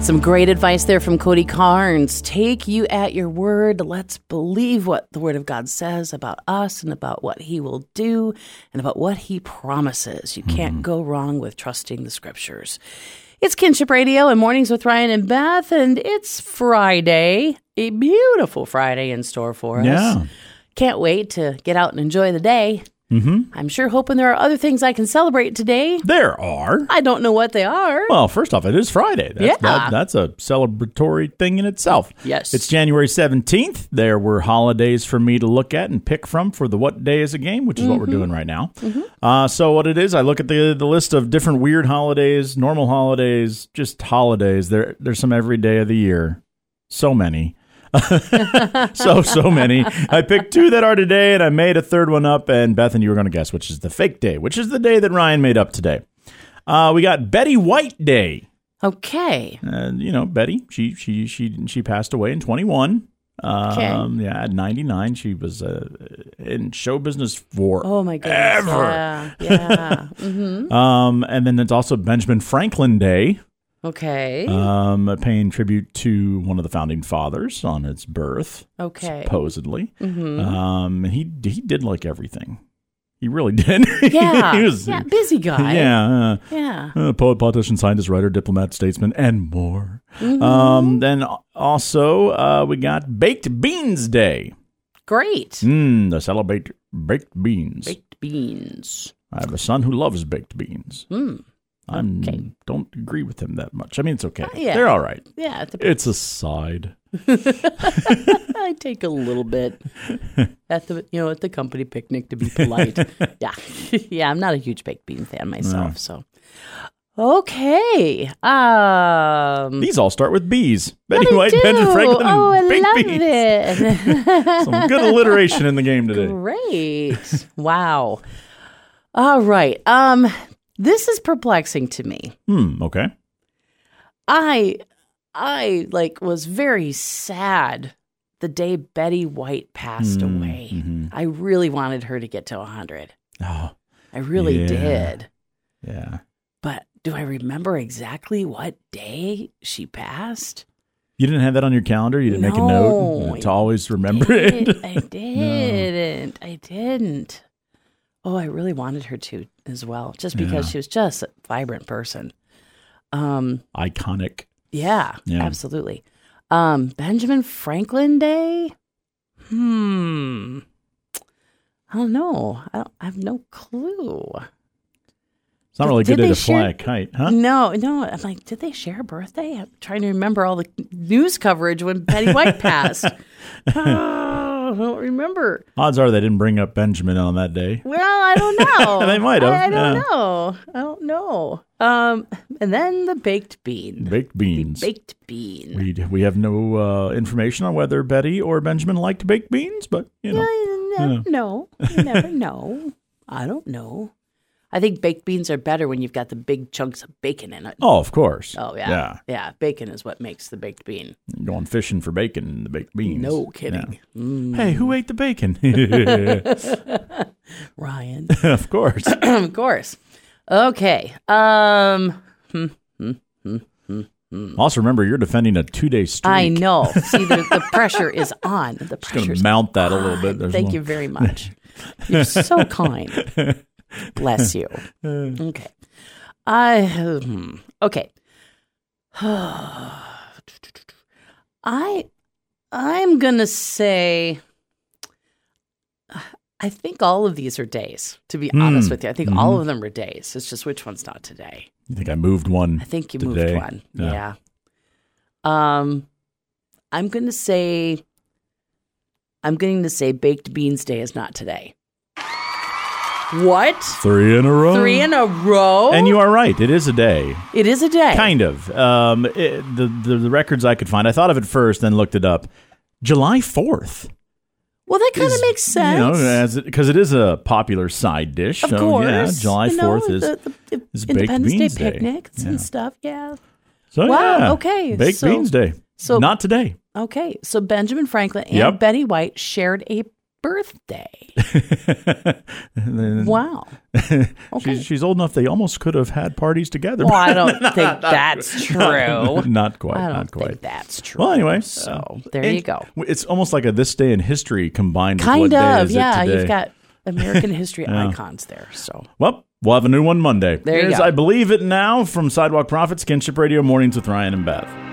Some great advice there from Cody Carnes. Take you at your word. Let's believe what the Word of God says about us and about what He will do and about what He promises. You can't go wrong with trusting the Scriptures. It's Kinship Radio and Mornings with Ryan and Beth, and it's Friday, a beautiful Friday in store for us. Yeah. Can't wait to get out and enjoy the day. I'm sure hoping there are other things I can celebrate today. There are. I don't know what they are. Well, first off, it is Friday. That's a celebratory thing in itself. Yes. It's January 17th. There were holidays for me to look at and pick from for the What Day is a Game, which is what we're doing right now. So what it is, I look at the list of different weird holidays, normal holidays, just holidays. There's some every day of the year. So many. so many. I picked two that are today, and I made a third one up, and Beth and you were going to guess which is the fake day, which is the day that Ryan made up today. We got Betty White Day. Okay. Betty, she passed away in 21. At 99, she was in show business for oh my goodness. ever. Yeah. And then it's also Benjamin Franklin Day. Okay. Paying tribute to one of the founding fathers on his birth. Okay. Supposedly. And he did like everything. He really did. Yeah. He was busy guy. Yeah. Poet, politician, scientist, writer, diplomat, statesman, and more. Then also we got Baked Beans Day. Great. To celebrate baked beans. Baked beans. I have a son who loves baked beans. I don't agree with him that much. I mean, it's okay. They're all right. Yeah. It's a side. I take a little bit at the company picnic to be polite. Yeah. I'm not a huge baked bean fan myself. So, okay. These all start with B's. Betty White, Benjamin Franklin, and baked beans. It. Some good alliteration in the game today. Great. Wow. All right. This is perplexing to me. Okay. I was very sad the day Betty White passed away. I really wanted her to get to 100. Oh. I really did. Yeah. But do I remember exactly what day she passed? You didn't have that on your calendar? You didn't make a note to always remember it? I didn't. I didn't. Oh, I really wanted her to as well, just because she was just a vibrant person. Iconic. Yeah, absolutely. Benjamin Franklin Day? I don't know. I have no clue. It's not really a good day to fly a kite, huh? No. I'm like, did they share a birthday? I'm trying to remember all the news coverage when Betty White passed. I don't remember. Odds are they didn't bring up Benjamin on that day. Well, I don't know. They might have. I don't know. And then the baked bean. Baked beans. Baked bean. We have no information on whether Betty or Benjamin liked baked beans, but No, you never know. I don't know. I think baked beans are better when you've got the big chunks of bacon in it. Oh, of course. Oh, yeah. Yeah, bacon is what makes the baked bean. Going fishing for bacon in the baked beans. No kidding. Yeah. Hey, who ate the bacon? Ryan. Of course. Of course. Okay. Also, remember, you're defending a 2-day streak. I know. See, the pressure is on. The pressure's going to mount that a little bit. Thank you very much. You're so kind. Bless you. Okay. Okay. I'm going to say, I think all of these are days, to be honest with you. I think all of them are days. It's just which one's not today. You think I moved one? I think you today? moved one. Yeah. I'm going to say Baked Beans Day is not today. What? 3 in a row? 3 in a row? And you are right. It is a day. It is a day. Kind of. The records I could find, I thought of it first, then looked it up. July 4th. Well, that kind of makes sense. Because it is a popular side dish. Of course. Yeah, July 4th is Baked Beans Day. Picnics and stuff, yeah. So, wow, okay. Baked Beans Day. So, not today. Okay, so Benjamin Franklin and Betty White shared a birthday. Wow. Okay. She's old enough they almost could have had parties together. Well, I don't think that's true. Not quite. I don't not quite. think that's true. Well, anyway. So there you go. It's almost like a this day in history combined with Kind what day of, is it yeah. today. You've got American history icons there. So Well, we'll have a new one Monday. There you Here's go. I Believe It Now from Sidewalk Prophets, Kinship Radio, Mornings with Ryan and Beth.